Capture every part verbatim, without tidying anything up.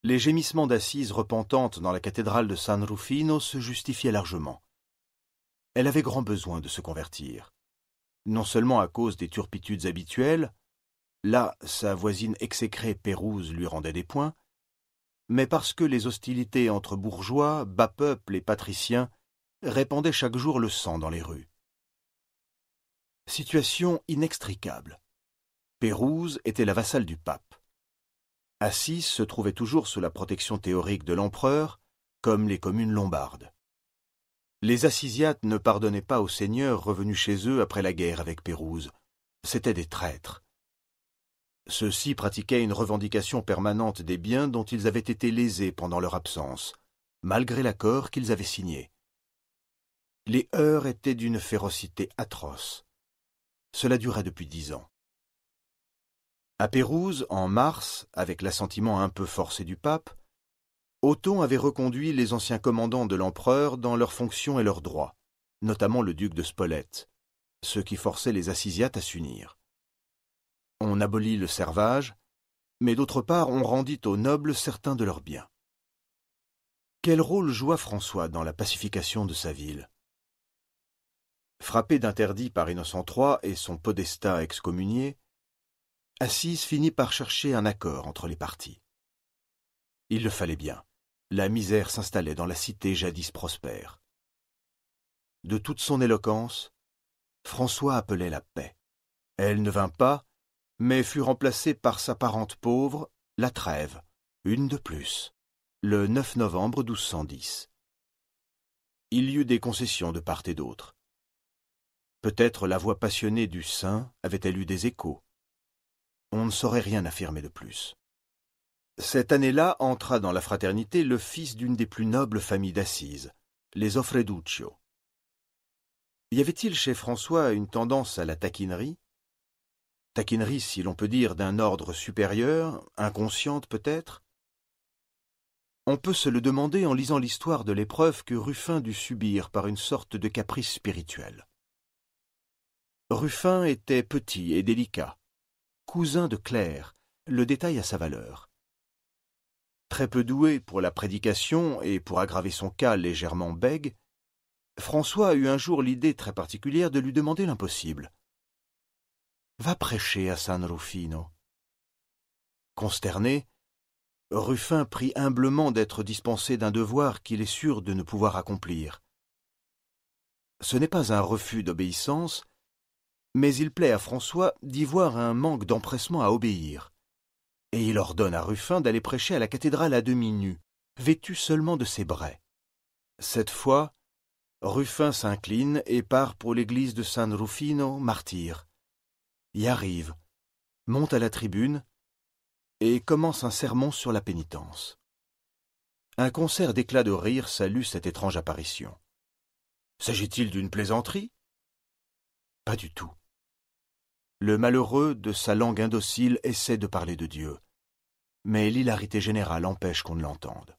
Les gémissements d'Assise repentante dans la cathédrale de San Rufino se justifiaient largement. Elle avait grand besoin de se convertir, non seulement à cause des turpitudes habituelles, là sa voisine exécrée Pérouse lui rendait des points, mais parce que les hostilités entre bourgeois, bas peuple et patriciens répandaient chaque jour le sang dans les rues. Situation inextricable. Pérouse était la vassale du pape. Assise se trouvait toujours sous la protection théorique de l'empereur, comme les communes lombardes. Les Assisiates ne pardonnaient pas aux seigneurs revenus chez eux après la guerre avec Pérouse. C'étaient des traîtres. Ceux-ci pratiquaient une revendication permanente des biens dont ils avaient été lésés pendant leur absence, malgré l'accord qu'ils avaient signé. Les heurts étaient d'une férocité atroce. Cela durait depuis dix ans. À Pérouse, en mars, avec l'assentiment un peu forcé du pape, Othon avait reconduit les anciens commandants de l'empereur dans leurs fonctions et leurs droits, notamment le duc de Spolète, ce qui forçait les Assisiates à s'unir. On abolit le servage, mais d'autre part on rendit aux nobles certains de leurs biens. Quel rôle joua François dans la pacification de sa ville? Frappé d'interdit par Innocent trois et son podestat excommunié, Assise finit par chercher un accord entre les partis. Il le fallait bien. La misère s'installait dans la cité jadis prospère. De toute son éloquence, François appelait la paix. Elle ne vint pas, mais fut remplacée par sa parente pauvre, la trêve, une de plus, le neuf novembre douze cent dix. Il y eut des concessions de part et d'autre. Peut-être la voix passionnée du saint avait-elle eu des échos. On ne saurait rien affirmer de plus. Cette année-là entra dans la fraternité le fils d'une des plus nobles familles d'Assise, les Offreduccio. Y avait-il chez François une tendance à la taquinerie? Taquinerie, si l'on peut dire, d'un ordre supérieur, inconsciente peut-être? On peut se le demander en lisant l'histoire de l'épreuve que Ruffin dut subir par une sorte de caprice spirituel. Ruffin était petit et délicat, cousin de Claire, le détail a sa valeur. Très peu doué pour la prédication et pour aggraver son cas légèrement bègue, François eut un jour l'idée très particulière de lui demander l'impossible. « Va prêcher à San Rufino. » Consterné, Ruffin prie humblement d'être dispensé d'un devoir qu'il est sûr de ne pouvoir accomplir. Ce n'est pas un refus d'obéissance, mais il plaît à François d'y voir un manque d'empressement à obéir. Et il ordonne à Ruffin d'aller prêcher à la cathédrale à demi nu, vêtu seulement de ses braies. Cette fois, Ruffin s'incline et part pour l'église de San Rufino, martyr. Y arrive, monte à la tribune et commence un sermon sur la pénitence. Un concert d'éclats de rire salue cette étrange apparition. S'agit-il d'une plaisanterie? Pas du tout. Le malheureux, de sa langue indocile, essaie de parler de Dieu, mais l'hilarité générale empêche qu'on ne l'entende.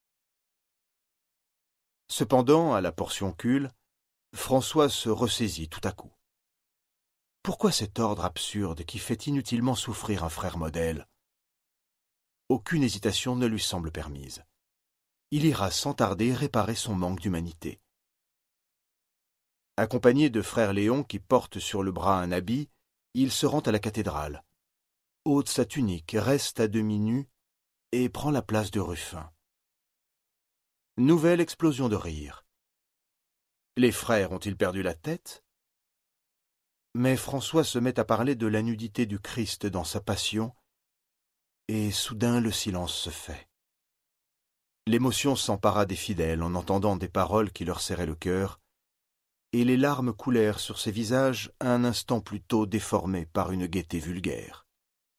Cependant, à la portion cul, François se ressaisit tout à coup. Pourquoi cet ordre absurde qui fait inutilement souffrir un frère modèle? Aucune hésitation ne lui semble permise. Il ira sans tarder réparer son manque d'humanité. Accompagné de frère Léon qui porte sur le bras un habit, il se rend à la cathédrale, ôte sa tunique, reste à demi nu et prend la place de Ruffin. Nouvelle explosion de rire. Les frères ont-ils perdu la tête? Mais François se met à parler de la nudité du Christ dans sa passion, et soudain le silence se fait. L'émotion s'empara des fidèles en entendant des paroles qui leur serraient le cœur, et les larmes coulèrent sur ces visages un instant plus tôt déformés par une gaieté vulgaire.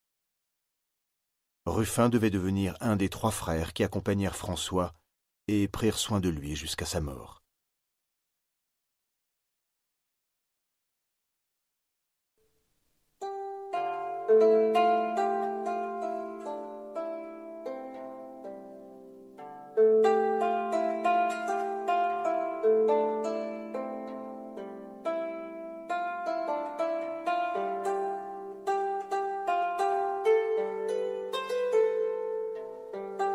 Ruffin devait devenir un des trois frères qui accompagnèrent François et prirent soin de lui jusqu'à sa mort.